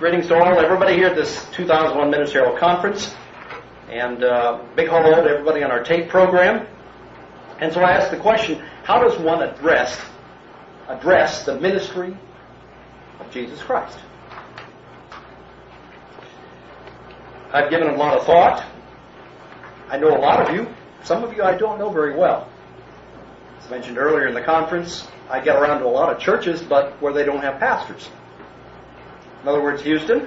Greetings to all, everybody here at this 2001 Ministerial Conference, and big hello to everybody on our tape program. And so I asked the question, how does one address the ministry of Jesus Christ? I've given it a lot of thought. I know a lot of you. Some of you I don't know very well. As mentioned earlier in the conference, I get around to a lot of churches, but where they don't have pastors. In other words, Houston,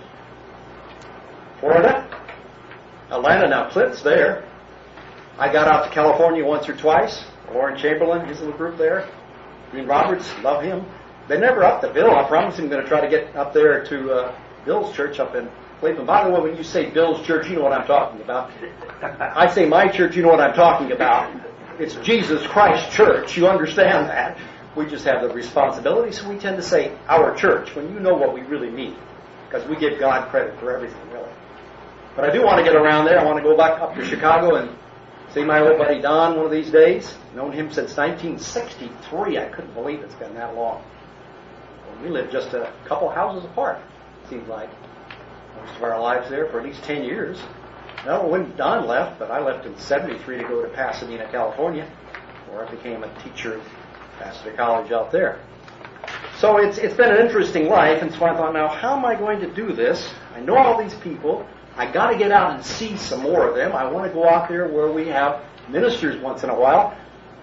Florida, Atlanta. Now Clint's there. I got out to California once or twice. Lauren Chamberlain, he's in the group there. Dean Roberts, love him. They're never up to Bill. I promise I'm going to try to get up there to Bill's church up in Cleveland. By the way, when you say Bill's church, you know what I'm talking about. I say my church, you know what I'm talking about. It's Jesus Christ Church. You understand that. We just have the responsibility, so we tend to say our church when you know what we really mean, because we give God credit for everything, really. But I do want to get around there. I want to go back up to Chicago and see my old buddy Don one of these days. Known him since 1963. I couldn't believe it's been that long. Well, we lived just a couple houses apart, it seems like. Most of our lives there for at least 10 years. No, when Don left, but I left in 73 to go to Pasadena, California, where I became a teacher at Pasadena College out there. So it's been an interesting life, and so I thought, now how am I going to do this? I know all these people. I got to get out and see some more of them. I want to go out there where we have ministers once in a while.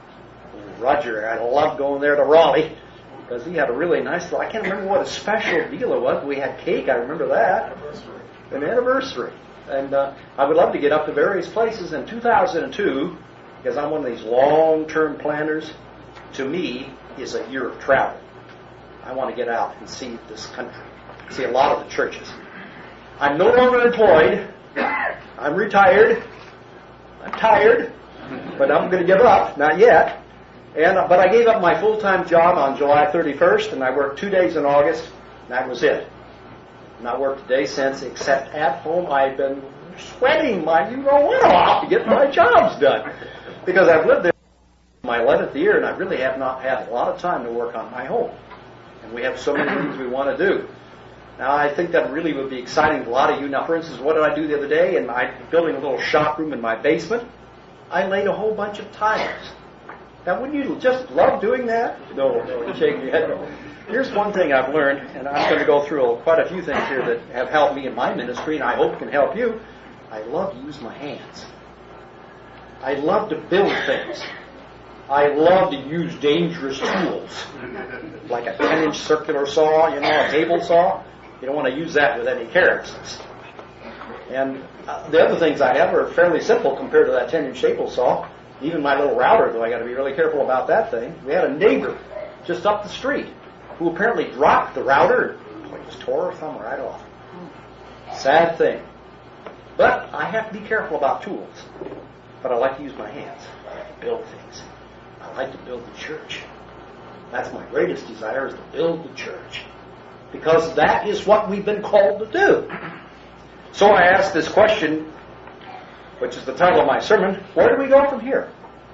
Roger, I love going there to Raleigh because he had a really nice, I can't remember what a special deal it was. We had cake, I remember that. An anniversary. And I would love to get up to various places. In 2002, because I'm one of these long-term planners, to me is a year of travel. I want to get out and see this country, see a lot of the churches. I'm no longer employed. I'm retired. I'm tired, but I'm going to give up. Not yet. But I gave up my full-time job on July 31st, and I worked 2 days in August, and that was it. Not worked a day since, except at home I've been sweating my you-know-what off to get my jobs done. Because I've lived there my 11th year, and I really have not had a lot of time to work on my home. And we have so many things we want to do. Now, I think that really would be exciting to a lot of you. Now, for instance, what did I do the other day? And I'm building a little shop room in my basement. I laid a whole bunch of tiles. Now, wouldn't you just love doing that? No, you're shaking your head. No. Here's one thing I've learned, and I'm going to go through quite a few things here that have helped me in my ministry, and I hope can help you. I love to use my hands. I love to build things. I love to use dangerous tools, like a 10-inch circular saw, a table saw. You don't want to use that with any carelessness. And the other things I have are fairly simple compared to that 10-inch table saw. Even my little router, though, I got to be really careful about that thing. We had a neighbor just up the street who apparently dropped the router and just tore her thumb right off. Sad thing. But I have to be careful about tools. But I like to use my hands. I like to build things. I like to build the church. That's my greatest desire, is to build the church. Because that is what we've been called to do. So I asked this question, which is the title of my sermon, where do we go from here?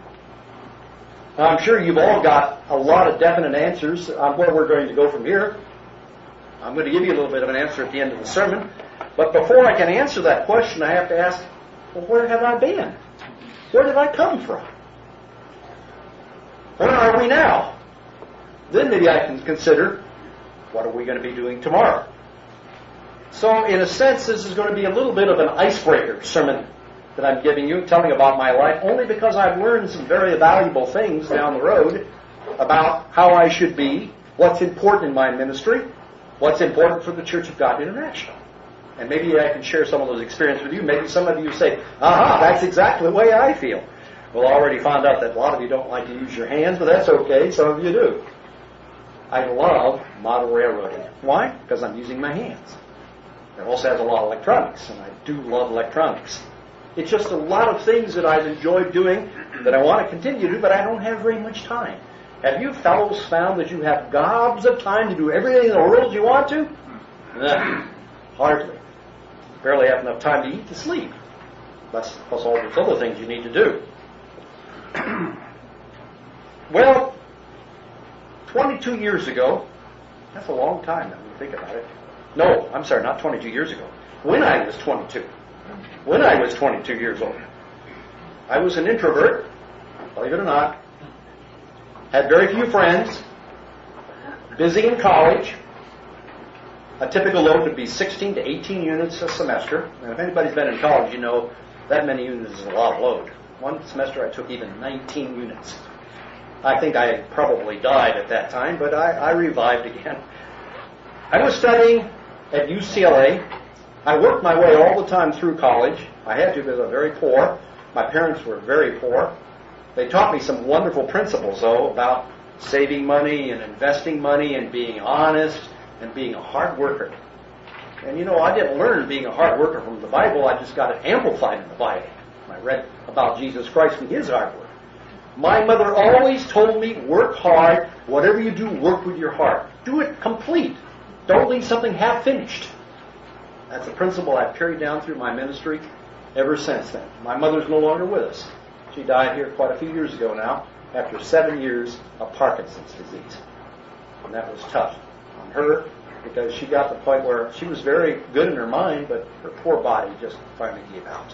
Now, I'm sure you've all got a lot of definite answers on where we're going to go from here. I'm going to give you a little bit of an answer at the end of the sermon. But before I can answer that question, I have to ask, well, where have I been? Where did I come from? Where are we now? Then maybe I can consider, what are we going to be doing tomorrow? So, in a sense, this is going to be a little bit of an icebreaker sermon that I'm giving you, telling about my life, only because I've learned some very valuable things down the road about how I should be, what's important in my ministry, what's important for the Church of God International. And maybe I can share some of those experiences with you. Maybe some of you say, aha, that's exactly the way I feel. Well, I already found out that a lot of you don't like to use your hands, but that's okay. Some of you do. I love model railroading. Why? Because I'm using my hands. It also has a lot of electronics, and I do love electronics. It's just a lot of things that I've enjoyed doing that I want to continue to do, but I don't have very much time. Have you fellows found that you have gobs of time to do everything in the world you want to? Hardly. Barely have enough time to eat, to sleep. Plus all those other things you need to do. Well, 22 years ago, that's a long time now when you think about it. No, I'm sorry, not 22 years ago. When I was 22. When I was 22 years old. I was an introvert, believe it or not. Had very few friends. Busy in college. A typical load would be 16 to 18 units a semester. And if anybody's been in college, you know that many units is a lot of load. One semester I took even 19 units. I think I probably died at that time, but I revived again. I was studying at UCLA. I worked my way all the time through college. I had to because I was very poor. My parents were very poor. They taught me some wonderful principles, though, about saving money and investing money and being honest and being a hard worker. And you know, I didn't learn being a hard worker from the Bible. I just got it amplified in the Bible. I read about Jesus Christ and his hard work. My mother always told me, work hard. Whatever you do, work with your heart. Do it complete. Don't leave something half finished. That's a principle I've carried down through my ministry ever since then. My mother's no longer with us. She died here quite a few years ago now, after 7 years of Parkinson's disease. And that was tough on her, because she got to the point where she was very good in her mind, but her poor body just finally gave out.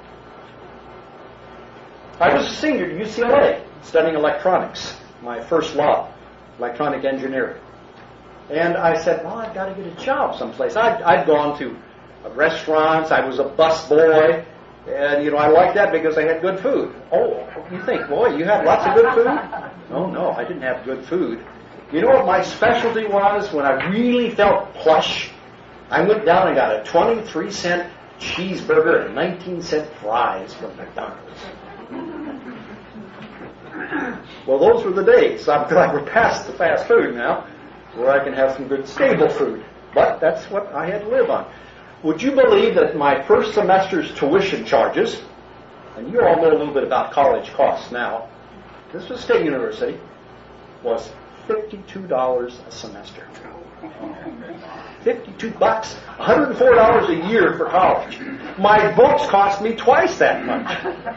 I was a senior at UCLA, studying electronics, my first law, electronic engineering. And I said, well, I've got to get a job someplace. I'd gone to restaurants, I was a bus boy, and, you know, I liked that because I had good food. Oh, you think, boy, you had lots of good food? No, I didn't have good food. You know what my specialty was when I really felt plush? I went down and got a 23-cent cheeseburger and 19-cent fries from McDonald's. Well, those were the days. I'm glad we're past the fast food now, where I can have some good stable food. But that's what I had to live on. Would you believe that my first semester's tuition charges, and you all know a little bit about college costs now, this was State University, was $52 a semester. $52, $104 a year for college. My books cost me twice that much.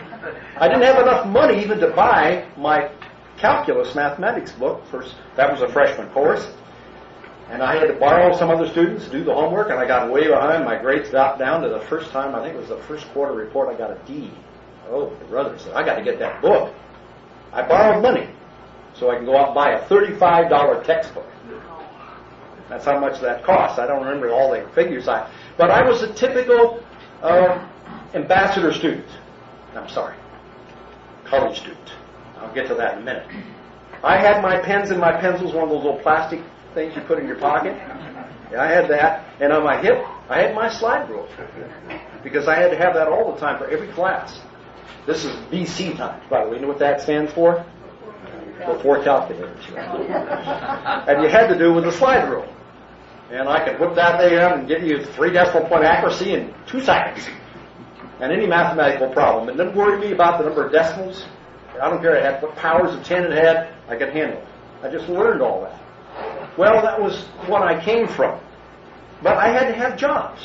I didn't have enough money even to buy my calculus mathematics book. That was a freshman course. And I had to borrow some other students to do the homework, and I got way behind. My grades dropped down to the first time, I think it was the first quarter report, I got a D. Oh, the brother said, I got to get that book. I borrowed money so I can go out and buy a $35 textbook. That's how much that cost. I don't remember all the figures. But I was a typical ambassador student. I'm sorry, college student. I'll get to that in a minute. I had my pens and my pencils, one of those little plastic things you put in your pocket. Yeah, I had that. And on my hip, I had my slide rule. Because I had to have that all the time for every class. This is BC times, by the way. You know what that stands for? Before calculators. And you had to do with the slide rule. And I could whip that thing out and give you 3 decimal point accuracy in 2 seconds. And any mathematical problem. It didn't worry me about the number of decimals. I don't care what powers of 10 it had, I could handle it. I just learned all that. Well, that was what I came from. But I had to have jobs.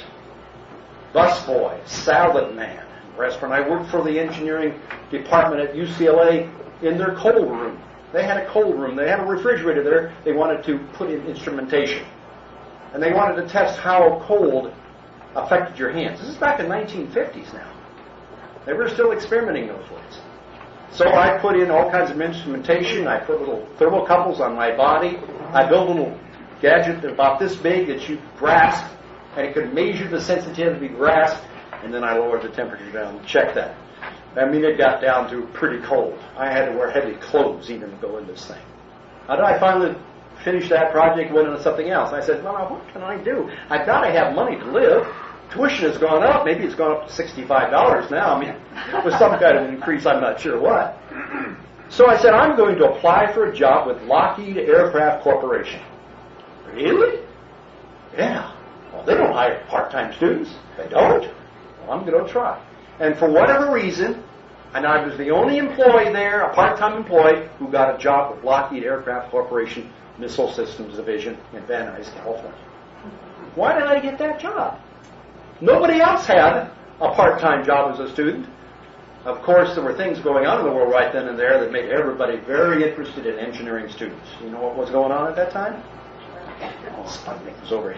Busboy, salad man, restaurant. I worked for the engineering department at UCLA in their cold room. They had a cold room. They had a refrigerator there. They wanted to put in instrumentation. And they wanted to test how cold affected your hands. This is back in 1950s now. They were still experimenting those ways. So I put in all kinds of instrumentation. I put little thermocouples on my body. I built a little gadget about this big that you grasp, and it could measure the sensitivity grasp, and then I lowered the temperature down and checked that. I mean, it got down to pretty cold. I had to wear heavy clothes even to go in this thing. How did I finally finish that project and went into something else? I said, well, now what can I do? I've got to have money to live. Tuition has gone up. Maybe it's gone up to $65 now. I mean, with some kind of increase, I'm not sure what. So I said, I'm going to apply for a job with Lockheed Aircraft Corporation. Really? Yeah. Well, they don't hire part-time students. They don't. Well, I'm going to try. And for whatever reason, and I was the only employee there, a part-time employee, who got a job with Lockheed Aircraft Corporation Missile Systems Division in Van Nuys, California. Why did I get that job? Nobody else had a part-time job as a student. Of course, there were things going on in the world right then and there that made everybody very interested in engineering students. You know what was going on at that time? Oh, Sputnik was overhead.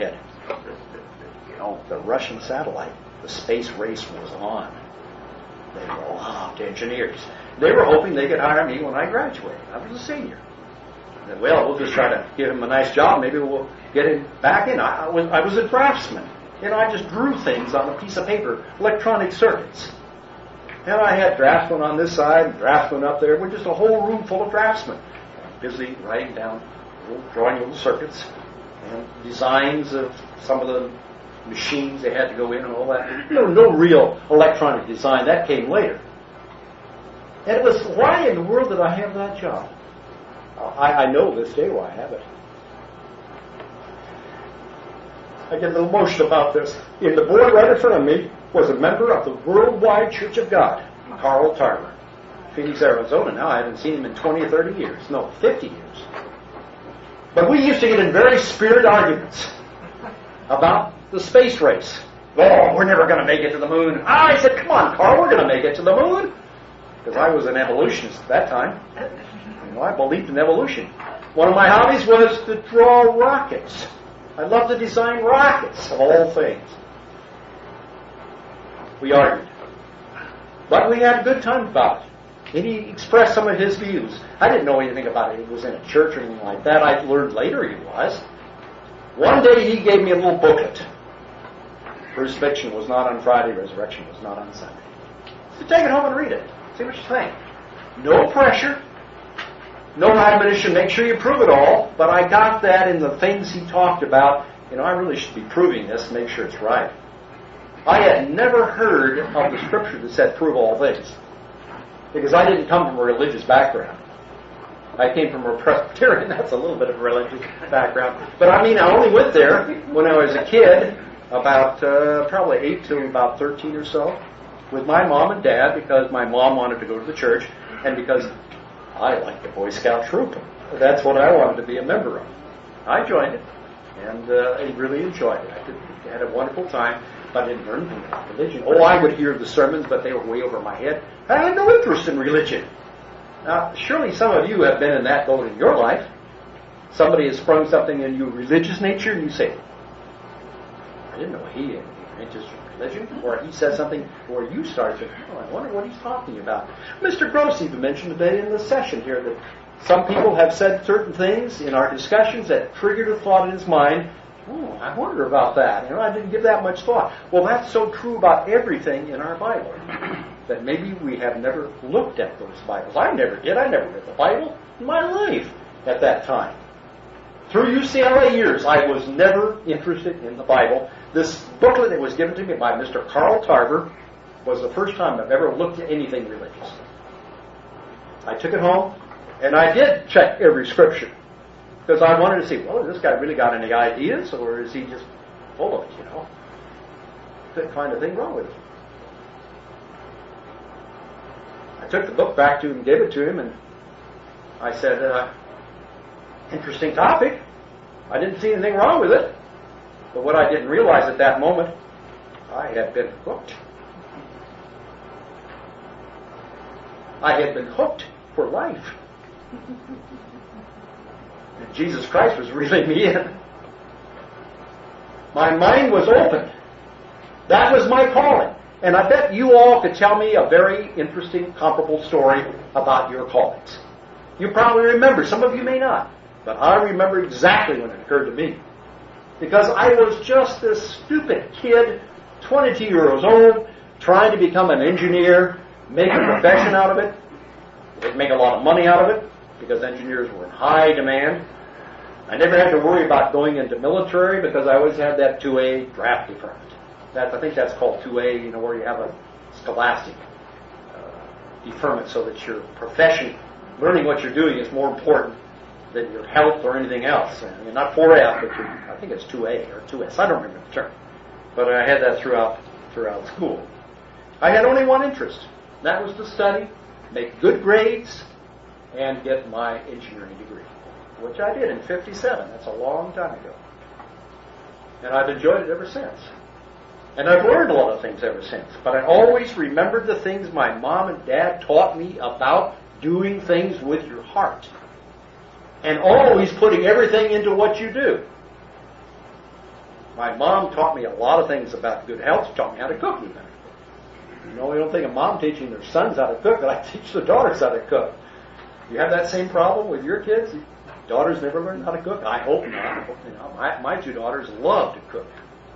the Russian satellite, the space race was on. They loved engineers. They were hoping they could hire me when I graduated. I was a senior. And then, well, we'll just try to give him a nice job. Maybe we'll get him back in. I was a draftsman. I just drew things on a piece of paper, electronic circuits. And I had draftsmen on this side, draftsmen up there. We're just a whole room full of draftsmen. Busy writing down, drawing little circuits and designs of some of the machines they had to go in and all that. No real electronic design. That came later. And it was, why in the world did I have that job? I know this day why I have it. I get a little emotional about this. In the board right in front of me was a member of the Worldwide Church of God, Carl Tarver, Phoenix, Arizona. Now I haven't seen him in 20 or 30 years. No, 50 years. But we used to get in very spirited arguments about the space race. Oh, we're never going to make it to the moon. I said, come on, Carl, we're going to make it to the moon. Because I was an evolutionist at that time. I believed in evolution. One of my hobbies was to draw rockets. I loved to design rockets, of all things. We argued. But we had a good time about it. And he expressed some of his views. I didn't know anything about it. He was in a church or anything like that. I learned later he was. One day he gave me a little booklet. Crucifixion was not on Friday, resurrection was not on Sunday. So take it home and read it. See what you think. No pressure. No admonition. Make sure you prove it all. But I got that in the things he talked about. I really should be proving this. Make sure it's right. I had never heard of the scripture that said prove all things. Because I didn't come from a religious background. I came from a Presbyterian. That's a little bit of a religious background. But I only went there when I was a kid, about probably 8 to about 13 or so, with my mom and dad, because my mom wanted to go to the church, and because I liked the Boy Scout troop. That's what I wanted to be a member of. I joined it, and I really enjoyed it. I had a wonderful time, but I didn't learn anything about religion. I would hear the sermons, but they were way over my head. I had no interest in religion. Now, surely some of you have been in that boat in your life. Somebody has sprung something in your religious nature, and you say, I didn't know he had any interest in religion. Or he says something where you start to, I wonder what he's talking about. Mr. Gross even mentioned today in the session here that some people have said certain things in our discussions that triggered a thought in his mind. I wonder about that. I didn't give that much thought. Well, that's so true about everything in our Bible. That maybe we have never looked at those Bibles. I never did. I never read the Bible in my life at that time. Through UCLA years, I was never interested in the Bible. This booklet that was given to me by Mr. Carl Tarver was the first time I've ever looked at anything religious. I took it home, and I did check every scripture. Because I wanted to see, has this guy really got any ideas, or is he just full of it, Couldn't find a thing wrong with it. I took the book back to him and gave it to him, and I said, interesting topic. I didn't see anything wrong with it. But what I didn't realize at that moment, I had been hooked. I had been hooked for life. And Jesus Christ was reeling me in. My mind was open. That was my calling. And I bet you all could tell me a very interesting, comparable story about your callings. You probably remember. Some of you may not. But I remember exactly when it occurred to me. Because I was just this stupid kid, 22 years old, trying to become an engineer, make a profession out of it. They'd make a lot of money out of it, because engineers were in high demand. I never had to worry about going into military, because I always had that 2A draft deferment. I think that's called 2A, where you have a scholastic deferment so that your profession, learning what you're doing, is more important than your health or anything else. Not 4F, but I think it's 2A or 2S. I don't remember the term. But I had that throughout school. I had only one interest. That was to study, make good grades, and get my engineering degree, which I did in 57. That's a long time ago. And I've enjoyed it ever since. And I've learned a lot of things ever since. But I always remembered the things my mom and dad taught me about doing things with your heart. And always putting everything into what you do. My mom taught me a lot of things about good health. She taught me how to cook even. You know, we don't think of mom teaching their sons how to cook, but I teach the daughters how to cook. You have that same problem with your kids? Daughters never learn how to cook? I hope not. My two daughters love to cook.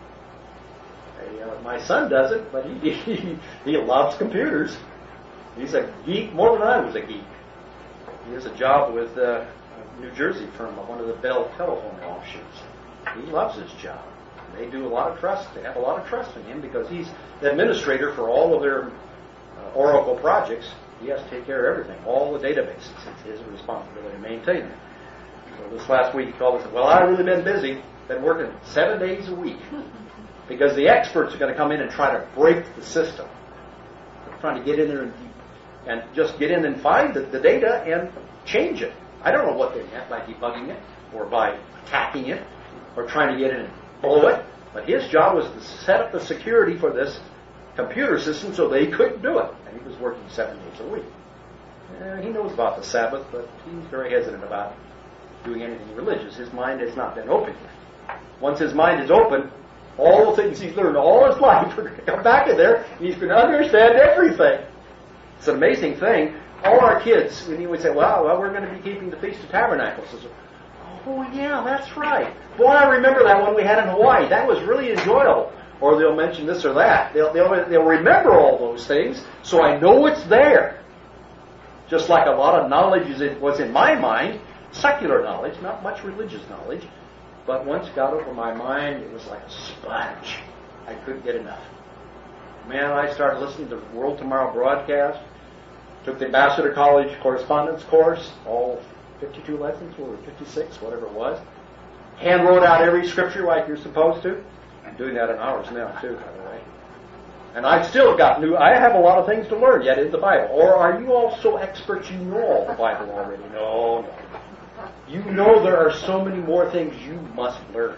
My son doesn't, but he loves computers. He's a geek more than I was a geek. He has a job with a New Jersey firm, one of the Bell telephone offshoots. He loves his job. They do a lot of trust. They have a lot of trust in him because he's the administrator for all of their Oracle projects. He has to take care of everything, all the databases. It's his responsibility to maintain them. So this last week he called and said, well, I've really been busy. Been working 7 days a week because the experts are going to come in and try to break the system. They're trying to get in there and just get in and find the data and change it. I don't know what they meant by debugging it or by attacking it or trying to get in and blow it, but his job was to set up the security for this computer system so they couldn't do it. And he was working 7 days a week. He knows about the Sabbath, but he's very hesitant about doing anything religious. His mind has not been open yet. Once his mind is open, all the things he's learned all his life are going to come back in there. He's going to understand everything. It's an amazing thing. All our kids, when you would say, well, we're going to be keeping the Feast of Tabernacles. Oh, yeah, that's right. Boy, I remember that one we had in Hawaii. That was really enjoyable. Or they'll mention this or that. They'll remember all those things, so I know it's there. Just like a lot of knowledge was in my mind, secular knowledge, not much religious knowledge, but once it got over my mind, it was like a sponge. I couldn't get enough. Man, I started listening to the World Tomorrow broadcast, took the Ambassador College correspondence course, all 52 lessons, or 56, whatever it was. Hand wrote out every scripture like you're supposed to. I'm doing that in hours now, too, by the way. And I've still got I have a lot of things to learn yet in the Bible. Or are you all so experts you know all the Bible already? No. You know there are so many more things you must learn.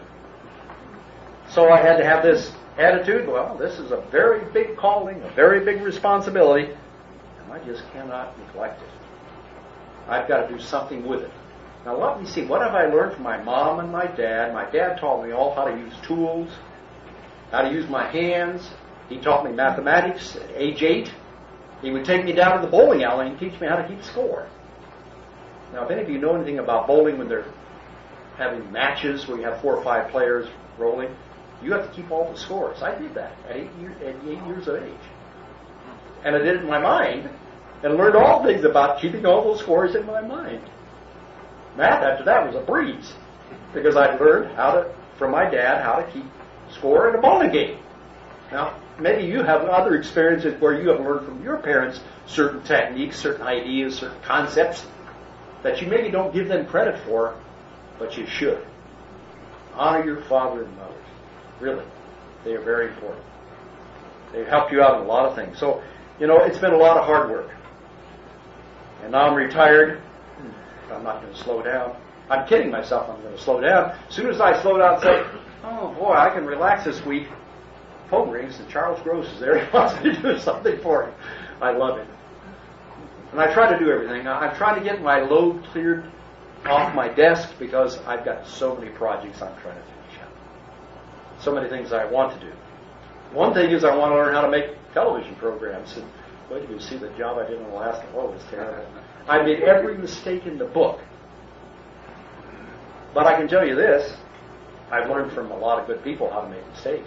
So I had to have this attitude, well, this is a very big calling, a very big responsibility, and I just cannot neglect it. I've got to do something with it. Now let me see, what have I learned from my mom and my dad? My dad taught me all how to use tools, how to use my hands. He taught me mathematics at age 8. He would take me down to the bowling alley and teach me how to keep score. Now if any of you know anything about bowling when they're having matches where you have 4 or 5 players rolling, you have to keep all the scores. I did that at 8 years of age. And I did it in my mind and learned all things about keeping all those scores in my mind. Math after that was a breeze because I learned from my dad how to keep score in a bowling game. Now, maybe you have other experiences where you have learned from your parents certain techniques, certain ideas, certain concepts that you maybe don't give them credit for, but you should. Honor your father and mother. Really. They are very important. They help you out in a lot of things. So, it's been a lot of hard work. And now I'm retired. I'm not going to slow down. I'm kidding myself I'm going to slow down. As soon as I slow down and say, oh boy, I can relax this week, phone rings and Charles Gross is there. He wants me to do something for him. I love it. And I try to do everything. I'm trying to get my load cleared off my desk because I've got so many projects I'm trying to finish up. So many things I want to do. One thing is I want to learn how to make television programs. And wait till you see the job I did in the last one. Oh, it was terrible. I made every mistake in the book. But I can tell you this, I've learned from a lot of good people how to make mistakes.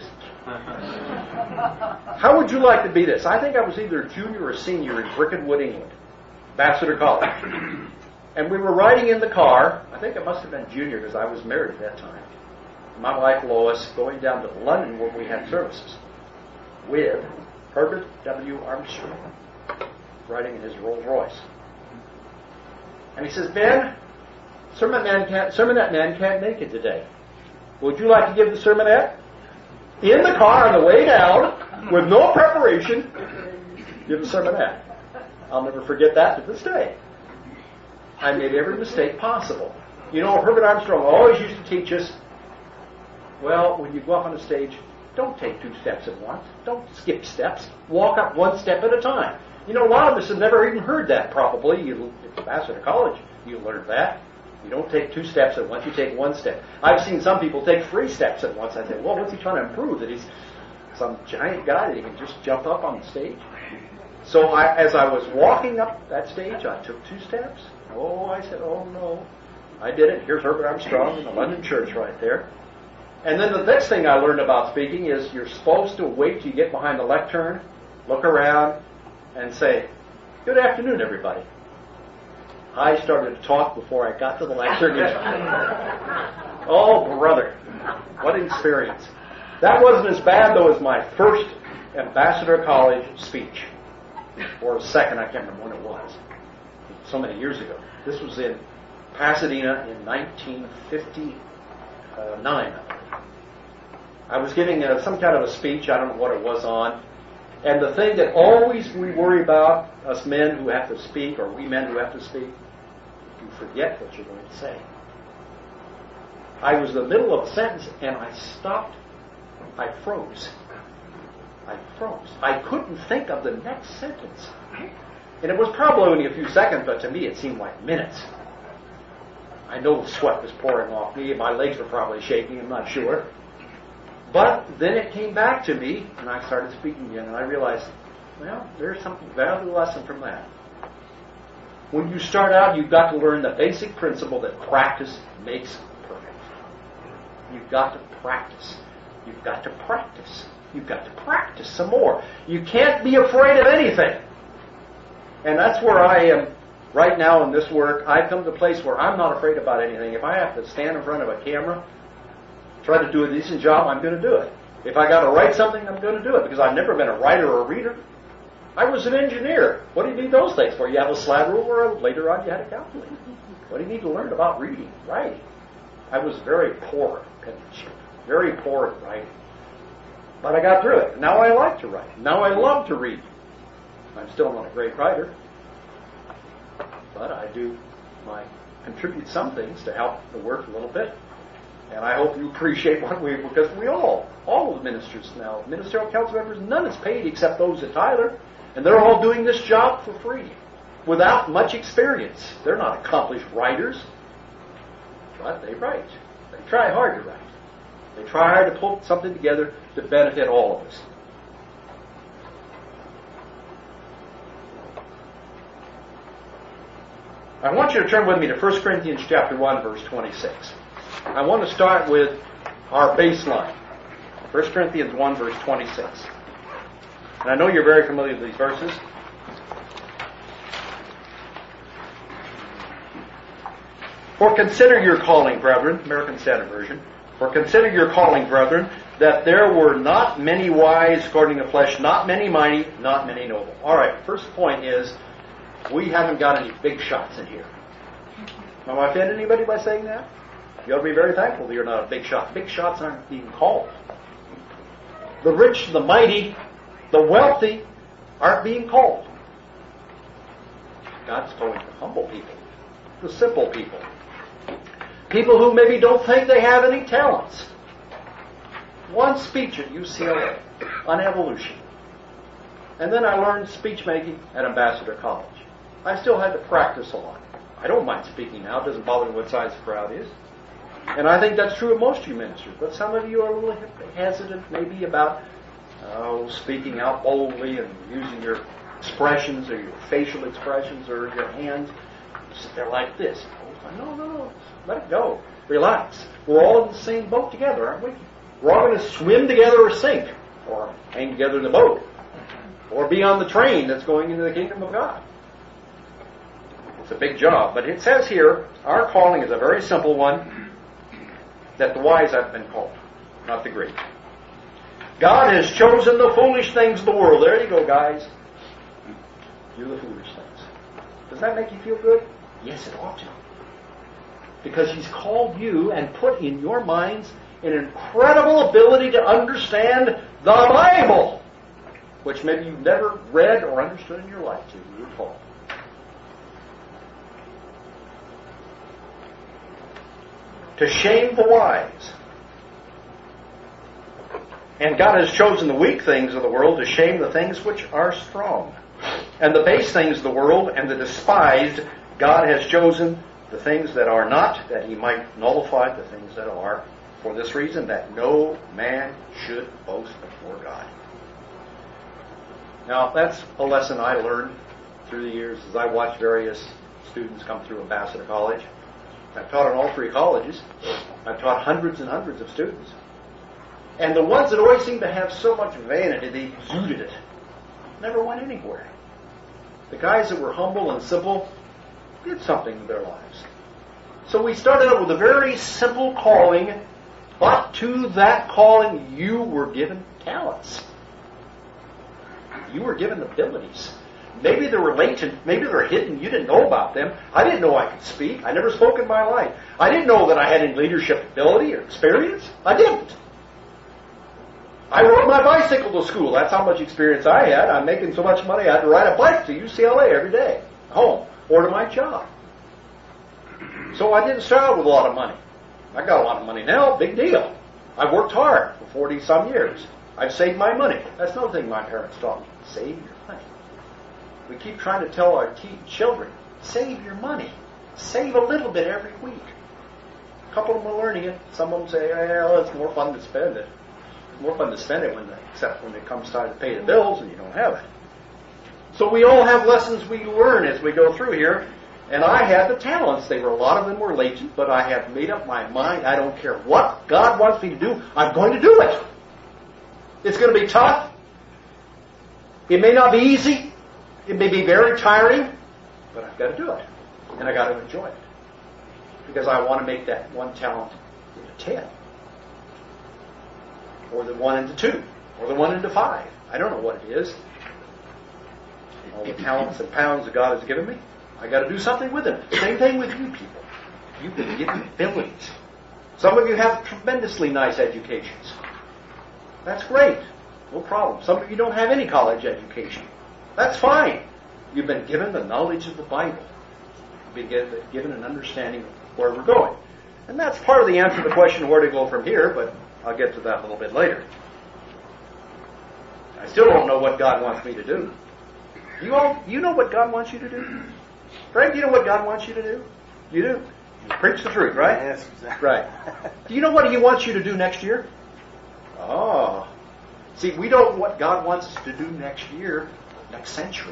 How would you like to be this? I think I was either junior or senior in Brickenwood, England, Ambassador College. And we were riding in the car, I think it must have been junior because I was married at that time. My wife Lois going down to London where we had services with Herbert W. Armstrong riding in his Rolls Royce. And he says, Ben, sermonette man can't make it today. Would you like to give the sermonette? In the car on the way down, with no preparation, give the sermonette. I'll never forget that to this day. I made every mistake possible. Herbert Armstrong always used to teach us, well, when you go up on a stage, don't take 2 steps at once. Don't skip steps. Walk up 1 step at a time. A lot of us have never even heard that probably. At Ambassador College, you learned that. You don't take 2 steps at once, you take 1 step. I've seen some people take 3 steps at once. I say, well, what's he trying to improve? That he's some giant guy that he can just jump up on the stage? So as I was walking up that stage, I took 2 steps. I said, oh no. I did it. Here's Herbert Armstrong in the London Church right there. And then the next thing I learned about speaking is you're supposed to wait till you get behind the lectern, look around, and say, good afternoon, everybody. I started to talk before I got to the lectern. Oh, brother. What an experience. That wasn't as bad, though, as my first Ambassador College speech. Or second, I can't remember when it was. So many years ago. This was in Pasadena in 1959, I believe. I was giving some kind of a speech, I don't know what it was on, and the thing that always we worry about, us men who have to speak, or we men who have to speak, you forget what you're going to say. I was in the middle of a sentence, and I stopped. I froze. I couldn't think of the next sentence. And it was probably only a few seconds, but to me it seemed like minutes. I know the sweat was pouring off me, and my legs were probably shaking, I'm not sure. But then it came back to me, and I started speaking again, and I realized, well, there's something valuable lesson from that. When you start out, you've got to learn the basic principle that practice makes perfect. You've got to practice. You've got to practice. You've got to practice some more. You can't be afraid of anything. And that's where I am right now in this work. I've come to a place where I'm not afraid about anything. If I have to stand in front of a camera, try to do a decent job, I'm going to do it. If I got to write something, I'm going to do it, because I've never been a writer or a reader. I was an engineer. What do you need those things for? You have a slab rule, or later on you had a calculator. What do you need to learn about reading? Writing. I was very poor at penmanship, very poor at writing. But I got through it. Now I like to write. Now I love to read. I'm still not a great writer, but I contribute some things to help the work a little bit. And I hope you appreciate what because we all of the ministers now, ministerial council members, none is paid except those at Tyler. And they're all doing this job for free, without much experience. They're not accomplished writers, but they write. They try hard to write. They try hard to put something together to benefit all of us. I want you to turn with me to 1 Corinthians chapter 1, verse 26. I want to start with our baseline. 1 Corinthians 1, verse 26. And I know you're very familiar with these verses. For consider your calling, brethren, American Standard Version. For consider your calling, brethren, that there were not many wise according to flesh, not many mighty, not many noble. All right, first point is, we haven't got any big shots in here. Am I offending anybody by saying that? You ought to be very thankful that you're not a big shot. Big shots aren't being called. The rich, the mighty, the wealthy aren't being called. God's calling the humble people, the simple people. People who maybe don't think they have any talents. One speech at UCLA on evolution. And then I learned speech making at Ambassador College. I still had to practice a lot. I don't mind speaking now. It doesn't bother me what size the crowd is. And I think that's true of most of you ministers. But some of you are a little hesitant maybe about speaking out boldly and using your expressions or your facial expressions or your hands. Sit there like this. No. Let it go. Relax. We're all in the same boat together, aren't we? We're all going to swim together or sink, or hang together in the boat, or be on the train that's going into the kingdom of God. It's a big job. But it says here, our calling is a very simple one, that the wise have been called, not the great. God has chosen the foolish things of the world. There you go, guys. You're the foolish things. Does that make you feel good? Yes, it ought to. Because He's called you and put in your minds an incredible ability to understand the Bible, which maybe you've never read or understood in your life till you were called. To shame the wise. And God has chosen the weak things of the world to shame the things which are strong. And the base things of the world and the despised God has chosen, the things that are not, that he might nullify the things that are, for this reason, that no man should boast before God. Now, that's a lesson I learned through the years as I watched various students come through Ambassador College. I've taught in all three colleges. I've taught hundreds and hundreds of students. And the ones that always seemed to have so much vanity, they exuded it, never went anywhere. The guys that were humble and simple did something in their lives. So we started out with a very simple calling, but to that calling you were given talents. You were given abilities. Maybe they were latent, maybe they're hidden, you didn't know about them. I didn't know I could speak. I never spoke in my life. I didn't know that I had any leadership ability or experience. I didn't. I rode my bicycle to school. That's how much experience I had. I'm making so much money I had to ride a bike to UCLA every day, home, or to my job. So I didn't start out with a lot of money. I got a lot of money now, big deal. I've worked hard for 40-some years. I've saved my money. That's another thing my parents taught me. Save your money. We keep trying to tell our children, save your money. Save a little bit every week. A couple of them are learning it. Some of them say, well, it's more fun to spend it. It's more fun to spend it except when it comes time to pay the bills and you don't have it. So we all have lessons we learn as we go through here. And I had the talents. A lot of them were latent, but I have made up my mind. I don't care what God wants me to do. I'm going to do it. It's going to be tough. It may not be easy. It may be very tiring, but I've got to do it. And I've got to enjoy it. Because I want to make that one talent into 10. Or the 1 into 2. Or the 1 into 5. I don't know what it is. All the talents and pounds that God has given me, I got to do something with them. Same thing with you people. You've been given abilities. Some of you have tremendously nice educations. That's great. No problem. Some of you don't have any college education. That's fine. You've been given the knowledge of the Bible. You've been given an understanding of where we're going. And that's part of the answer to the question where to go from here, but I'll get to that a little bit later. I still don't know what God wants me to do. You know what God wants you to do? Frank, do you know what God wants you to do? You do. You preach the truth, right? Yes, exactly. Right. Do you know what He wants you to do next year? Oh. See, we don't know what God wants us to do next year, next century.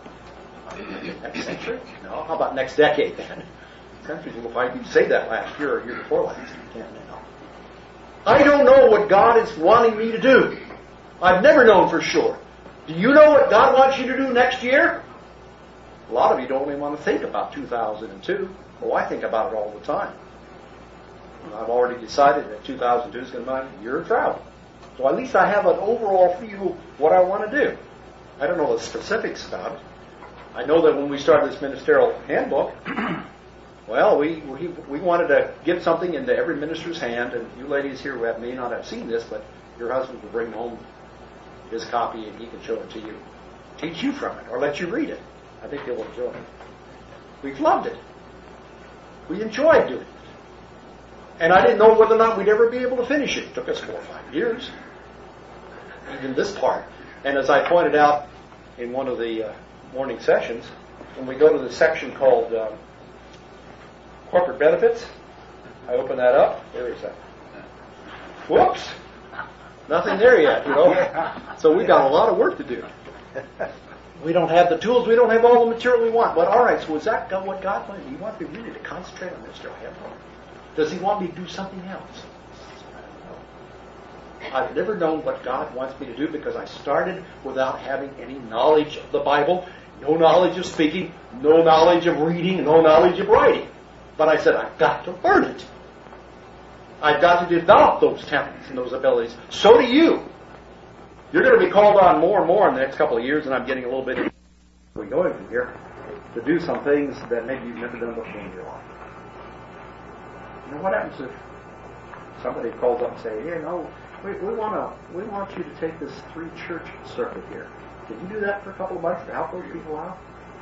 Next century? No. How about next decade then? Centuries, well, if I could say that last year or year before last, you can't now. I don't know what God is wanting me to do. I've never known for sure. Do you know what God wants you to do next year? A lot of you don't even want to think about 2002. Oh, I think about it all the time. I've already decided that 2002 is going to be my year of travel. So at least I have an overall view of what I want to do. I don't know the specifics about it. I know that when we started this ministerial handbook, well, we wanted to give something into every minister's hand, and you ladies here who may not have seen this, but your husband will bring home his copy and he can show it to you. Teach you from it, or let you read it. I think you'll enjoy it. We've loved it. We enjoyed doing it. And I didn't know whether or not we'd ever be able to finish it. It took us 4 or 5 years. Even this part. And as I pointed out in one of the morning sessions, when we go to the section called corporate benefits, I open that up. There is that. Whoops! Nothing there yet, you know. So we've got a lot of work to do. We don't have the tools. We don't have all the material we want. But all right, so is that what God wants? He wants me really to concentrate on this till heaven? Does He want me to do something else? I don't know. I've never known what God wants me to do because I started without having any knowledge of the Bible, no knowledge of speaking, no knowledge of reading, no knowledge of writing. But I said, I've got to learn it. I've got to develop those talents and those abilities. So do you. You're going to be called on more and more in the next couple of years, and I'm getting a little bit we're going from here to do some things that maybe you've never done before in your life. You know, what happens if somebody calls up and says, "Yeah, no, we want you to take this 3-church circuit here. Can you do that for a couple of months to help those people out?"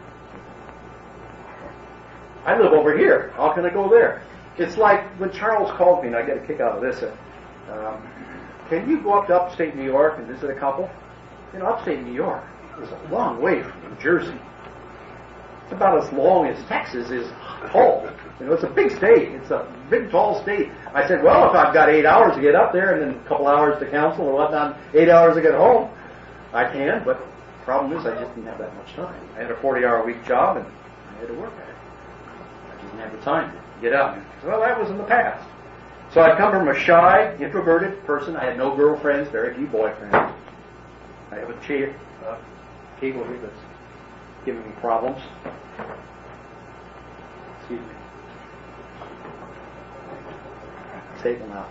I live over here. How can I go there? It's like when Charles called me, and I get a kick out of this. Can you go up to upstate New York and visit a couple? You know, upstate New York is a long way from New Jersey. It's about as long as Texas is tall. You know, it's a big state. It's a big, tall state. I said, well, if I've got 8 hours to get up there and then a couple hours to counsel or whatnot, 8 hours to get home, I can, but the problem is I just didn't have that much time. I had a 40-hour-a-week job, and I had to work at it. I didn't have the time to get out. Well, that was in the past. So I'd come from a shy, introverted person. I had no girlfriends, very few boyfriends. I have a cable here that's giving me problems. Excuse me. Table now.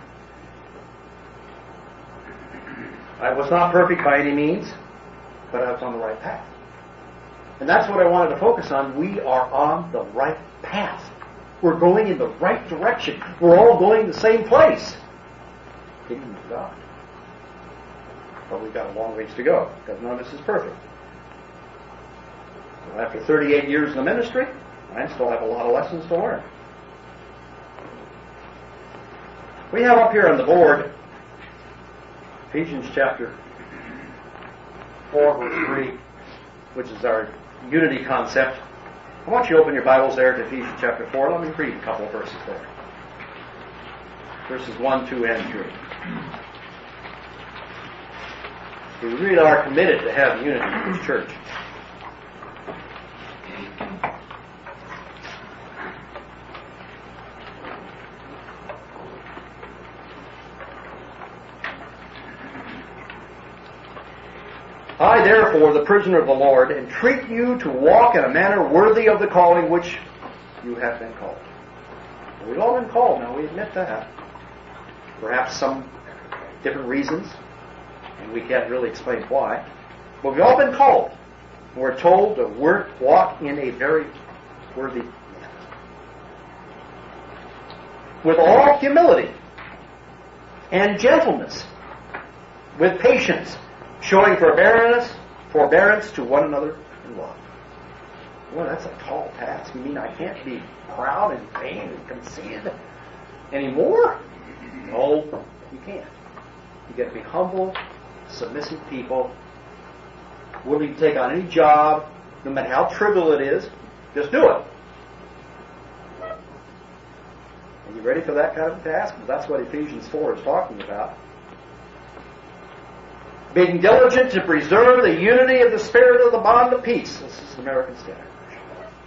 I was not perfect by any means, but I was on the right path. And that's what I wanted to focus on. We are on the right path. We're going in the right direction. We're all going the same place. Kingdom of God. But we've got a long ways to go, because none of us is perfect. So after 38 years in the ministry, I still have a lot of lessons to learn. We have up here on the board Ephesians chapter 4, verse 3, which is our unity concept. I want you to open your Bibles there to Ephesians chapter 4. Let me read a couple of verses there. Verses 1, 2, and 3. We really are committed to have unity in this church. I, therefore, the prisoner of the Lord, entreat you to walk in a manner worthy of the calling which you have been called. We've all been called now, we admit that. Perhaps some different reasons, and we can't really explain why. But we've all been called. We're told to walk in a very worthy manner. With all humility and gentleness, with patience, showing forbearance to one another in love. Well, that's a tall task. You mean I can't be proud and vain and conceited anymore? No, you can't. You got to be humble, submissive people, willing to take on any job, no matter how trivial it is. Just do it. Are you ready for that kind of a task? Well, that's what Ephesians 4 is talking about. Being diligent to preserve the unity of the Spirit of the bond of peace. This is the American Standard Version.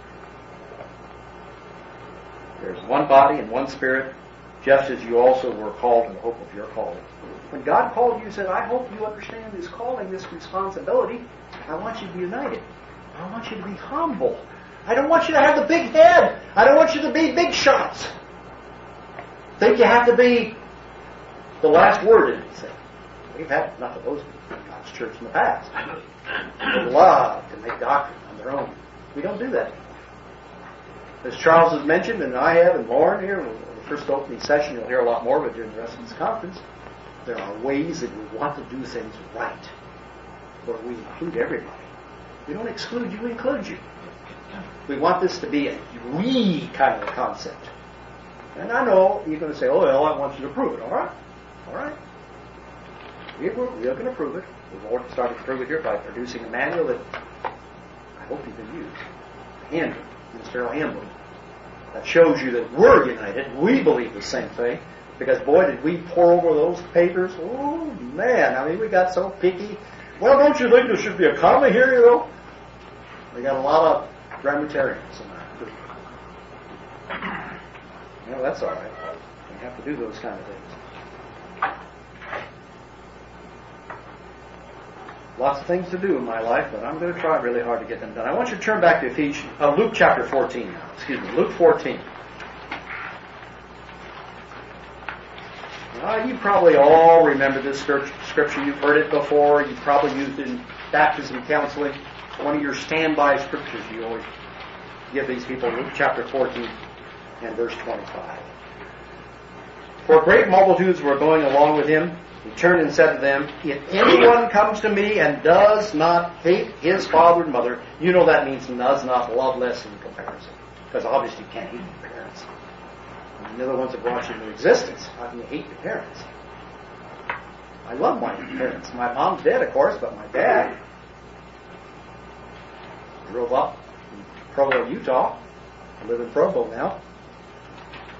There's one body and one Spirit, just as you also were called in the hope of your calling. When God called you, He said, I hope you understand this calling, this responsibility. I want you to be united. I want you to be humble. I don't want you to have the big head. I don't want you to be big shots. Think you have to be the last word in it. We've had enough of those in God's church in the past. They love to make doctrine on their own. We don't do that. As Charles has mentioned, and I have, and Lauren here, in the first opening session, you'll hear a lot more of it during the rest of this conference. There are ways that we want to do things right, where we include everybody. We don't exclude you, we include you. We want this to be a we kind of concept. And I know you're going to say, oh, well, I want you to prove it. All right. All right. We're going to prove it. We've already started to prove it here by producing a manual that I hope you can use. A handbook, ministerial handbook, that shows you that we're united. We believe the same thing. Because, boy, did we pour over those papers. Oh, man. I mean, we got so picky. Well, don't you think there should be a comma here, you know? We got a lot of grammatarians in our group. Well, that's all right. We have to do those kind of things. Lots of things to do in my life, but I'm going to try really hard to get them done. I want you to turn back to Luke chapter 14 now. Excuse me, Luke 14. You probably all remember this scripture. You've heard it before. You've probably used it in baptism counseling. One of your standby scriptures you always give these people, Luke chapter 14 and verse 25. For great multitudes were going along with him. He turned and said to them, if anyone comes to me and does not hate his father and mother, you know that means does not love less in comparison. Because obviously you can't hate your parents. And they're the ones that brought you into existence. How can you hate your parents? I love my parents. My mom's dead, of course, but my dad drove up in Provo, Utah. I live in Provo now.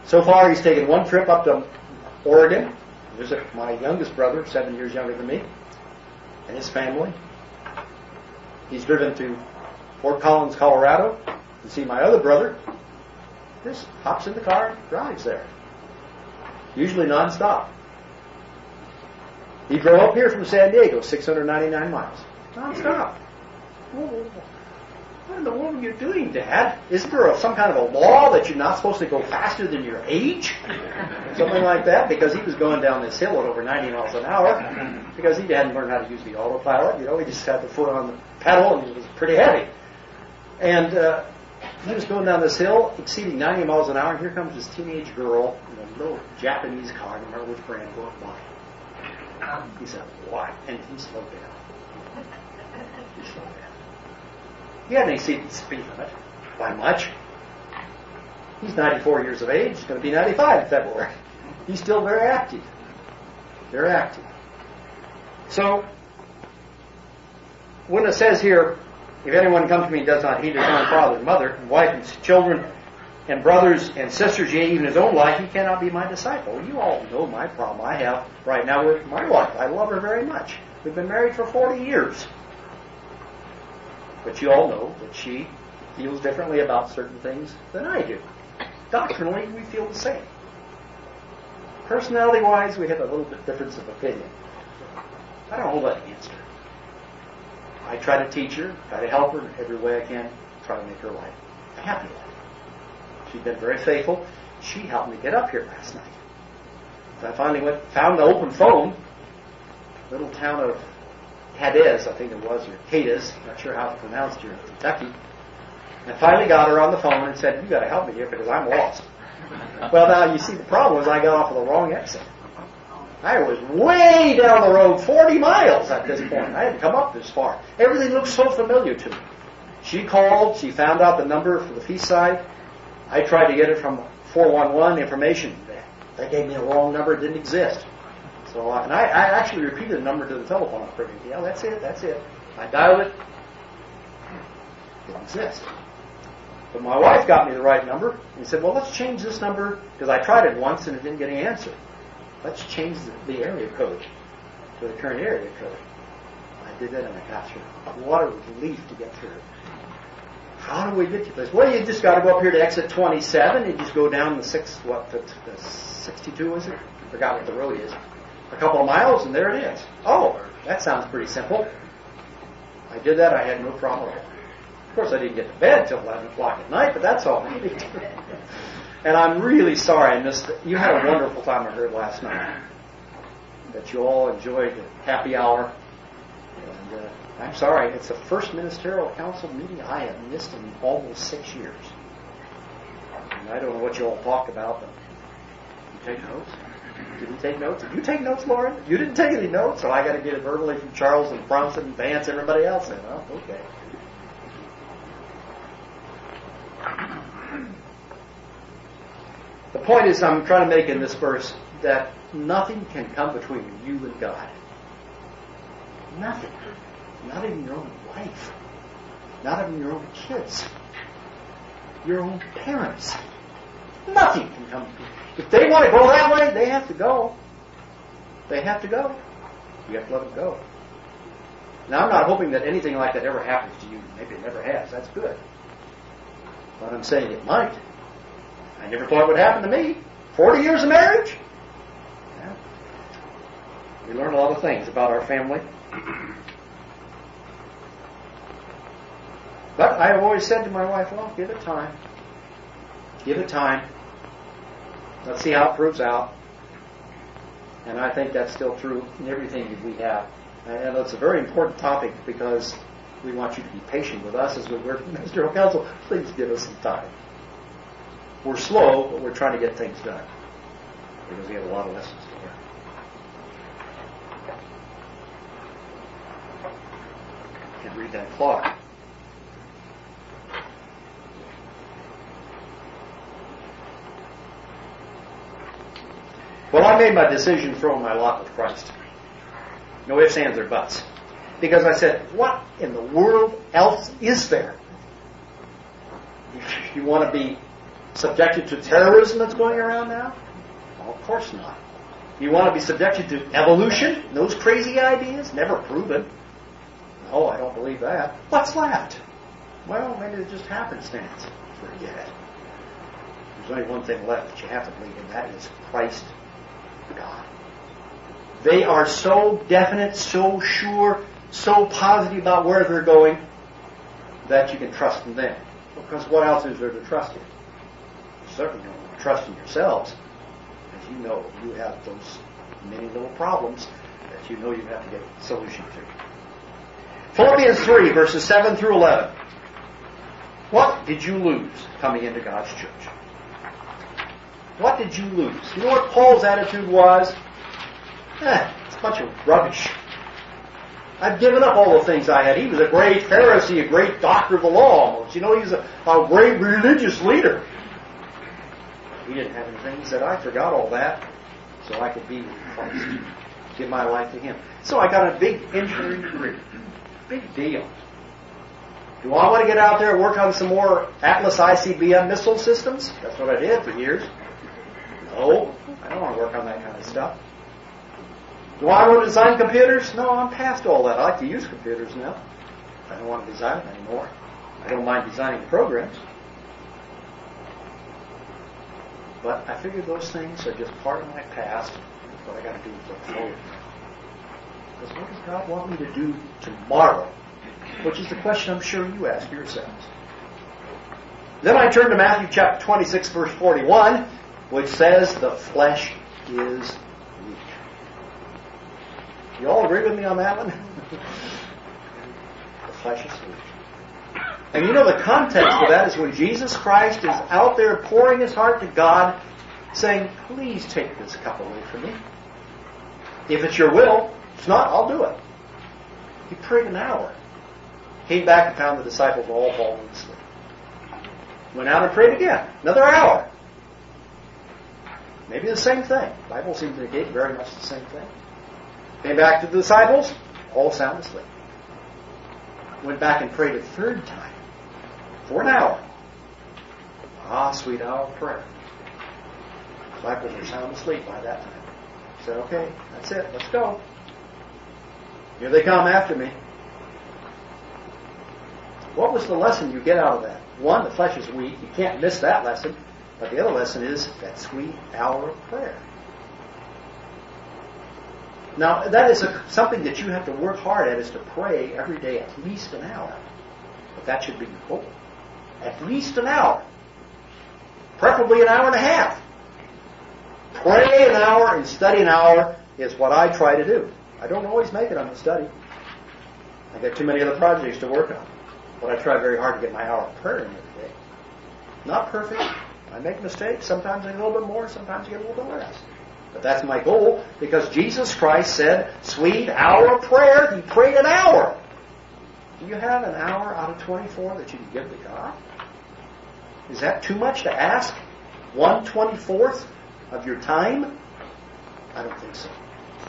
So far, he's taken one trip up to Oregon to visit my youngest brother, 7 years younger than me, and his family. He's driven to Fort Collins, Colorado, to see my other brother. Just hops in the car and drives there. Usually non-stop. He drove up here from San Diego, 699 miles. Non-stop. What in the world are you doing, Dad? Isn't there some kind of a law that you're not supposed to go faster than your age? Something like that, because he was going down this hill at over 90 miles an hour because he hadn't learned how to use the autopilot. He just had the foot on the pedal and it was pretty heavy. And he was going down this hill, exceeding 90 miles an hour, and here comes this teenage girl in a little Japanese car, I don't remember which brand, going by. He said, "What?" And he slowed down. He slowed down. He hadn't exceeded the speed limit by much. He's 94 years of age. He's going to be 95 in February. He's still very active. Very active. So, when it says here, if anyone comes to me and does not hate his own father and mother, and wife and children, and brothers and sisters, yea, even his own life, he cannot be my disciple. Well, you all know my problem I have right now with my wife. I love her very much. We've been married for 40 years. But you all know that she feels differently about certain things than I do. Doctrinally, we feel the same. Personality-wise, we have a little bit difference of opinion. I don't hold that against her. I try to teach her, try to help her in every way I can, try to make her life a happy life. She's been very faithful. She helped me get up here last night. So I finally found the open phone, little town of Cadiz, I think it was, or Cadiz, not sure how it's pronounced here in Kentucky. And I finally got her on the phone and said, "You got to help me here because I'm lost." Well, now you see the problem is I got off of the wrong exit. I was way down the road, 40 miles at this point. I hadn't come up this far. Everything looked so familiar to me. She called. She found out the number for the Peace side. I tried to get it from 411 information. They gave me a wrong number. It didn't exist. So, and I actually repeated the number to the telephone operator. Yeah, that's it. I dialed it. It didn't exist. But my wife got me the right number and said, "Well, let's change this number," because I tried it once and it didn't get any answer. Let's change the area code to the current area code. I did that and I got through. What a relief to get through. How do we get to this? Well, you just got to go up here to exit 27. You just go down the 62, is it? I forgot what the road is. A couple of miles, and there it is. Oh, that sounds pretty simple. I did that. I had no problem. Of course, I didn't get to bed till 11 o'clock at night, but that's all I needed. And I'm really sorry I missed it. You had a wonderful time, I heard, last night. That you all enjoyed the happy hour. And I'm sorry, it's the first ministerial council meeting I have missed in almost 6 years. And I don't know what you all talked about, but you take notes? Did you take notes? Did you take notes, Lauren? You didn't take any notes, so I got to get it verbally from Charles and Bronson and Vance and everybody else. And, well, okay. The point is I'm trying to make in this verse that nothing can come between you and God. Nothing. Not even your own wife. Not even your own kids. Your own parents. Nothing can come between. If they want to go that way, they have to go. They have to go. You have to let them go. Now, I'm not hoping that anything like that ever happens to you. Maybe it never has. That's good. But I'm saying it might. I never thought it would happen to me. 40 years of marriage? Yeah. We learn a lot of things about our family. But I have always said to my wife, well, give it time. Give it time. Let's see how it proves out. And I think that's still true in everything that we have. And it's a very important topic because we want you to be patient with us as we work in the ministerial council. Please give us some time. We're slow, but we're trying to get things done because we have a lot of lessons to learn. I can read that clock. Well, I made my decision throwing my lot with Christ. No ifs, ands, or buts. Because I said, what in the world else is there? If you want to be subjected to terrorism that's going around now? Well, of course not. You want to be subjected to evolution? Those crazy ideas? Never proven. No, I don't believe that. What's left? Well, maybe it's just happenstance. Forget it. There's only one thing left that you have to believe in. That is Christ God. They are so definite, so sure, so positive about where they're going that you can trust in them. Because what else is there to trust in? You certainly don't trust in yourselves. As you know, you have those many little problems that you know you have to get a solution to. Philippians 3, verses 7 through 11. What did you lose coming into God's church? What did you lose? You know what Paul's attitude was? It's a bunch of rubbish. I've given up all the things I had. He was a great Pharisee, a great doctor of the law almost. You know, he was a great religious leader. He didn't have anything. He said, I forgot all that so I could be with Christ. Give my life to Him. So I got a big engineering degree. Big deal. Do I want to get out there and work on some more Atlas ICBM missile systems? That's what I did for years. No, I don't want to work on that kind of stuff. Do I want to design computers? No, I'm past all that. I like to use computers now. I don't want to design them anymore. I don't mind designing the programs. But I figured those things are just part of my past. What I got to do is look forward. Because what does God want me to do tomorrow? Which is the question I'm sure you ask yourselves. Then I turn to Matthew chapter 26, verse 41, which says, the flesh is weak. You all agree with me on that one? The flesh is weak. And you know the context of that is when Jesus Christ is out there pouring His heart to God, saying, please take this cup away from me. If it's your will. If not, I'll do it. He prayed an hour. Came back and found the disciples all falling asleep. Went out and prayed again. Another hour. Maybe the same thing. The Bible seems to indicate very much the same thing. Came back to the disciples, all sound asleep. Went back and prayed a third time. For an hour. Ah, sweet hour of prayer. The disciples were sound asleep by that time. Said, okay, that's it, let's go. Here they come after me. What was the lesson you get out of that? One, the flesh is weak. You can't miss that lesson. But the other lesson is that sweet hour of prayer. Now, that is something that you have to work hard at, is to pray every day at least an hour. But that should be your goal. At least an hour. Preferably an hour and a half. Pray an hour and study an hour is what I try to do. I don't always make it on the study. I got too many other projects to work on. But I try very hard to get my hour of prayer in every day. Not perfect. I make mistakes. Sometimes I get a little bit more. Sometimes I get a little bit less. But that's my goal, because Jesus Christ said, sweet hour of prayer. He prayed an hour. Do you have an hour out of 24 that you can give to God? Is that too much to ask? 1/24 of your time? I don't think so.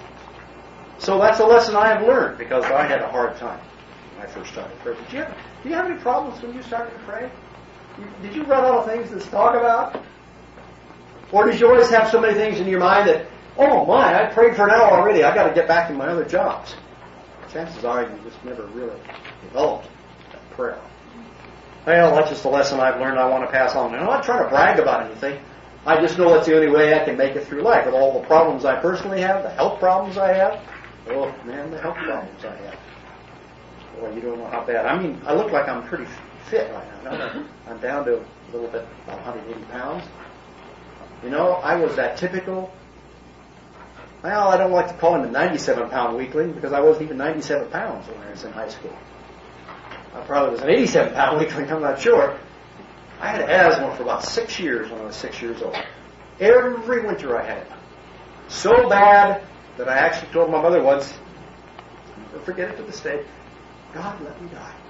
So that's a lesson I have learned, because I had a hard time when I first started praying. Do you have any problems when you started to pray? Did you run out of things to talk about? Or did you always have so many things in your mind that, oh my, I prayed for an hour already, I've got to get back to my other jobs? Chances are you just never really developed that prayer. Well, that's just a lesson I've learned I want to pass on. And I'm not trying to brag about anything. I just know that's the only way I can make it through life. With all the problems I personally have, the health problems I have. Oh, man, the health problems I have. Boy, you don't know how bad. I mean, I look like I'm pretty fit right now. I'm down to a little bit, about 180 pounds. You know, I was that typical, well, I don't like to call him a 97-pound weakling, because I wasn't even 97 pounds when I was in high school. I probably was an 87-pound weakling, I'm not sure. I had asthma for about 6 years when I was 6 years old. Every winter I had it. So bad that I actually told my mother once, I'll never forget it to this day, God, let me die.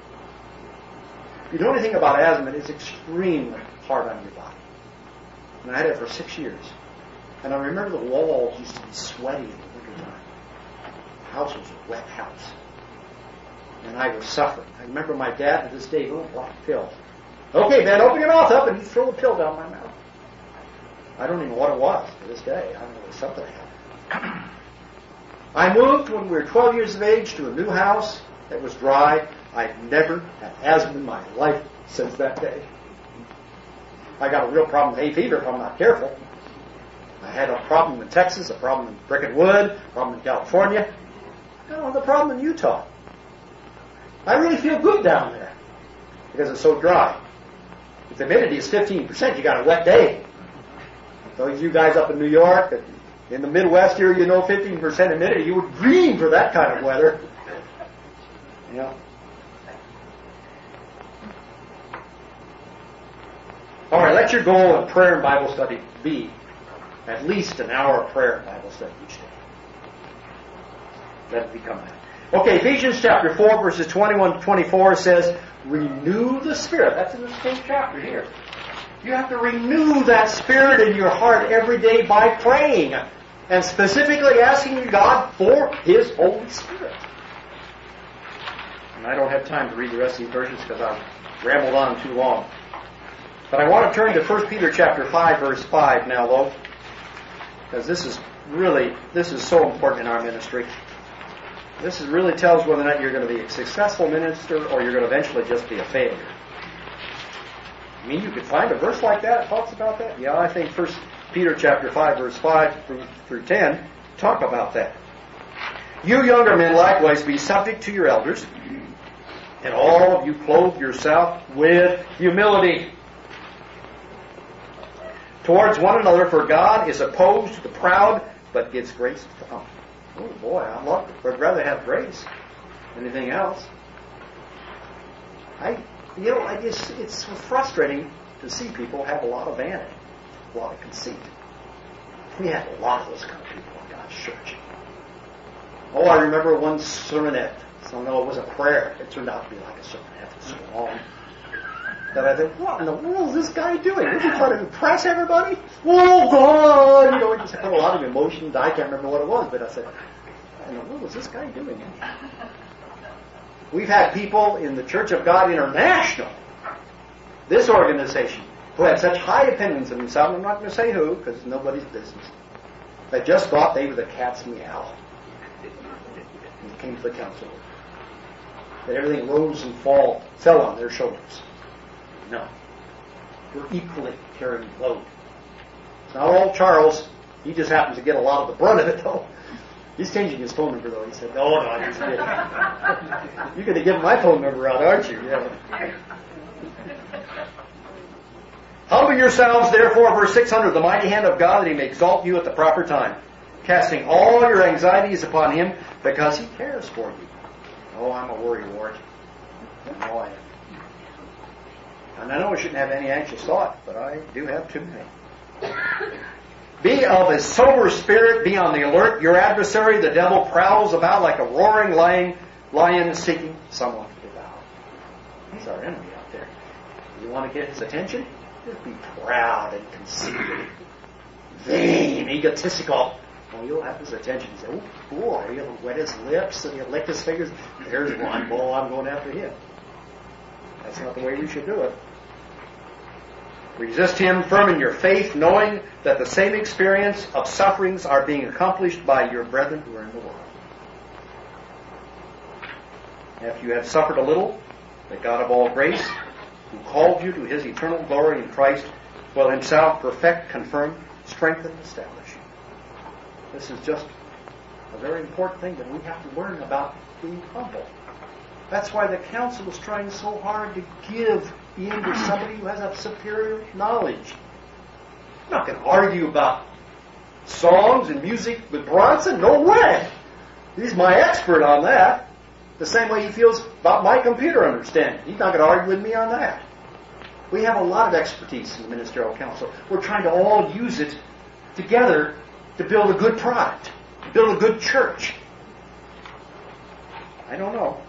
If you know anything about asthma, it's extremely hard on your body. And I had it for 6 years. And I remember the walls used to be sweaty in the wintertime. The house was a wet house. And I was suffering. I remember my dad to this day, little black pill. Okay, Ben, open your mouth up, and he'd throw the pill down my mouth. I don't even know what it was to this day. I don't know, it was something happened. I moved when we were 12 years of age to a new house that was dry. I've never had asthma in my life since that day. I got a real problem with hay fever if I'm not careful. I had a problem in Texas, a problem in Brickenwood, a problem in California. I don't have a problem in Utah. I really feel good down there because it's so dry. If the humidity is 15%, you got a wet day. Those you guys up in New York, in the Midwest here, 15% humidity, you would dream for that kind of weather. Yeah. All right, let your goal in prayer and Bible study be at least an hour of prayer and Bible study each day. Let it become that. Okay, Ephesians chapter 4, verses 21 to 24 says, renew the Spirit. That's in the same chapter here. You have to renew that Spirit in your heart every day by praying and specifically asking God for His Holy Spirit. And I don't have time to read the rest of these verses because I've rambled on too long. But I want to turn to 1 Peter chapter 5, verse 5 now, though, because this is so important in our ministry. This really tells whether or not you're going to be a successful minister or you're going to eventually just be a failure. I mean, you could find a verse like that that talks about that. Yeah, I think 1 Peter chapter 5, verse 5 through 10 talk about that. You younger men likewise be subject to your elders, and all of you clothe yourself with humility towards one another, for God is opposed to the proud, but gives grace to the humble. Oh boy, I'd rather have grace than anything else. It's frustrating to see people have a lot of vanity, a lot of conceit. We have a lot of those kind of people in God's church. Oh, I remember one sermonette. So no, it was a prayer. It turned out to be like a sermonette. It was so long. That I thought, what in the world is this guy doing? Is he trying to impress everybody? Oh, God! He just had a lot of emotions. I can't remember what it was, but I said, what in the world is this guy doing? We've had people in the Church of God International, this organization, who had such high opinions of themselves. I'm not going to say who, because it's nobody's business. They just thought they were the cat's meow. And it came to the council. That everything rose and fell on their shoulders. No. We're equally carrying the load. It's not all Charles. He just happens to get a lot of the brunt of it, though. He's changing his phone number, though. He said, no, I'm just kidding. You're going to give my phone number out, aren't you? Yeah. Humble yourselves, therefore, verse 600, the mighty hand of God, that He may exalt you at the proper time, casting all your anxieties upon Him, because He cares for you. Oh, I'm a worrywart. No, I am. And I know I shouldn't have any anxious thought, but I do have too many. Be of a sober spirit, be on the alert. Your adversary, the devil, prowls about like a roaring lion seeking someone to devour. He's our enemy out there. You want to get his attention? Just be proud and conceited, vain, egotistical. Well, you'll have his attention. You say, oh boy, he'll wet his lips and he'll lick his fingers. There's one. Boy, I'm going after him. That's not the way we should do it. Resist him firm in your faith, knowing that the same experience of sufferings are being accomplished by your brethren who are in the world. After you have suffered a little, the God of all grace, who called you to His eternal glory in Christ, will Himself perfect, confirm, strengthen, and establish you. This is just a very important thing that we have to learn about being humble. That's why the council is trying so hard to give in to somebody who has a superior knowledge. I'm not going to argue about songs and music with Bronson. No way. He's my expert on that. The same way he feels about my computer understanding. He's not going to argue with me on that. We have a lot of expertise in the ministerial council. We're trying to all use it together to build a good product, to build a good church. I don't know.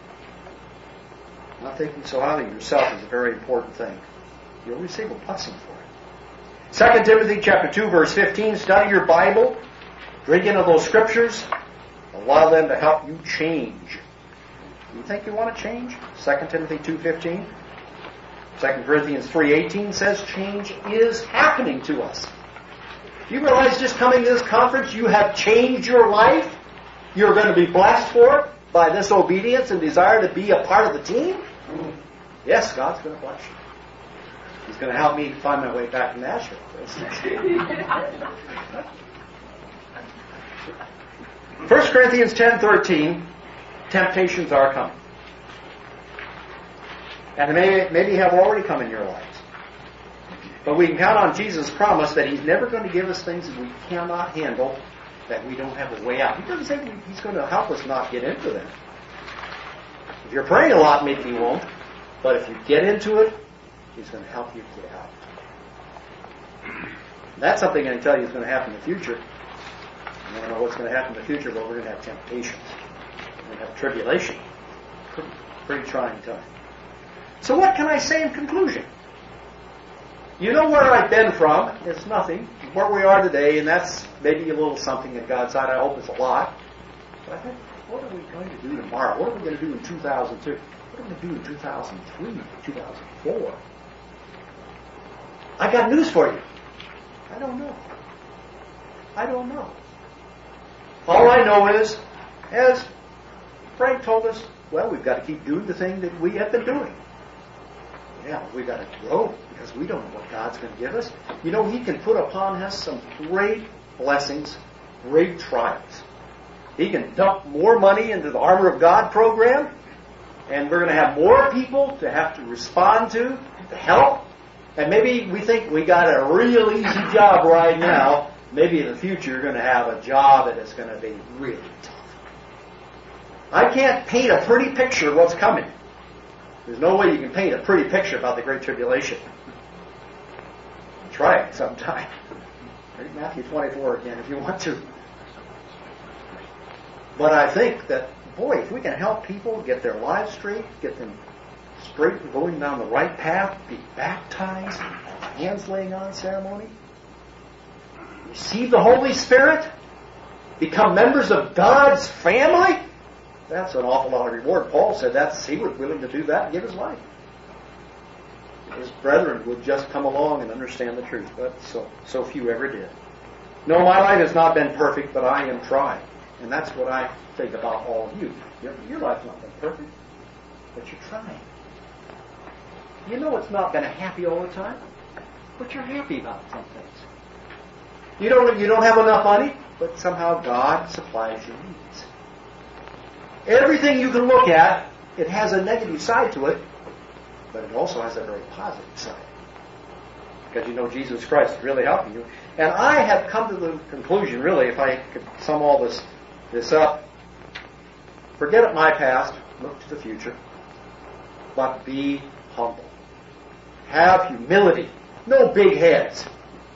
Not thinking so highly of yourself is a very important thing. You'll receive a blessing for it. 2 Timothy chapter 2, verse 15, study your Bible, drink into those scriptures, allow them to help you change. Do you think you want to change? 2 Timothy 2:15. 2 Corinthians 3:18 says change is happening to us. Do you realize just coming to this conference, you have changed your life? You're going to be blessed for it by this obedience and desire to be a part of the team? Yes, God's going to bless you. He's going to help me find my way back to Nashville, for instance. 1 Corinthians 10:13, temptations are coming. And they maybe have already come in your lives. But we can count on Jesus' promise that He's never going to give us things that we cannot handle, that we don't have a way out. He doesn't say He's going to help us not get into them. If you're praying a lot, maybe He won't. But if you get into it, He's going to help you get out. That's something I can tell you is going to happen in the future. I don't know what's going to happen in the future, but we're going to have temptations. We're going to have tribulation. Pretty trying time. So what can I say in conclusion? You know where I've been from. It's nothing. Where we are today, and that's maybe a little something in God's side. I hope it's a lot. But I think, what are we going to do tomorrow? What are we going to do in 2002? What are we going to do in 2003, 2004? I got news for you. I don't know. I don't know. All I know is, as Frank told us, well, we've got to keep doing the thing that we have been doing. Yeah, we've got to grow because we don't know what God's going to give us. You know, He can put upon us some great blessings, great trials. He can dump more money into the Armor of God program, and we're going to have more people to have to respond to help. And maybe we think we got a real easy job right now. Maybe in the future you're going to have a job that is going to be really tough. I can't paint a pretty picture of what's coming. There's no way you can paint a pretty picture about the Great Tribulation. Try it sometime. Read Matthew 24 again if you want to. But I think that, boy, if we can help people get their lives straight, get them straight and going down the right path, be baptized, hands laying on ceremony, receive the Holy Spirit, become members of God's family, that's an awful lot of reward. Paul said he was willing to do that and give his life. His brethren would just come along and understand the truth, but so few ever did. No, my life has not been perfect, but I am trying. And that's what I think about all of you. Your life's not been perfect, but you're trying. You know it's not been happy all the time, but you're happy about some things. You don't have enough money, but somehow God supplies your needs. Everything you can look at, it has a negative side to it, but it also has a very positive side. Because you know Jesus Christ is really helping you. And I have come to the conclusion, really, if I could sum all this up, forget my past, look to the future, but be humble. Have humility. No big heads.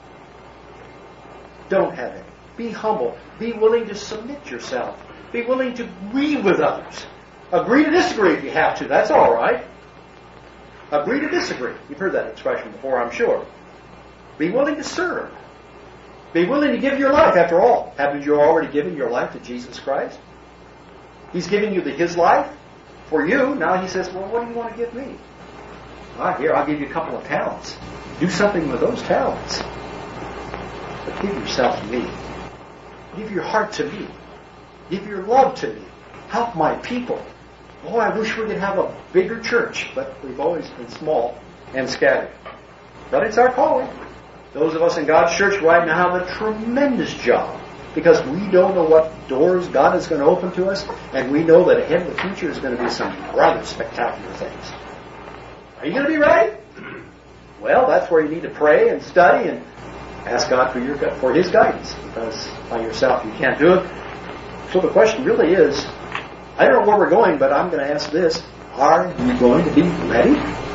Don't have any. Be humble. Be willing to submit yourself. Be willing to agree with others. Agree to disagree if you have to. That's all right. Agree to disagree. You've heard that expression before, I'm sure. Be willing to serve. Be willing to give your life. After all, haven't you already given your life to Jesus Christ? He's giving you His life for you. Now He says, well, what do you want to give me? Here, I'll give you a couple of talents. Do something with those talents. But give yourself to me. Give your heart to me. Give your love to me. Help my people. Oh, I wish we could have a bigger church, but we've always been small and scattered. But it's our calling. Those of us in God's church right now have a tremendous job because we don't know what doors God is going to open to us, and we know that ahead in the future is going to be some rather spectacular things. Are you going to be ready? Well, that's where you need to pray and study and ask God for His guidance, because by yourself you can't do it. So the question really is, I don't know where we're going, but I'm going to ask this. Are you going to be ready?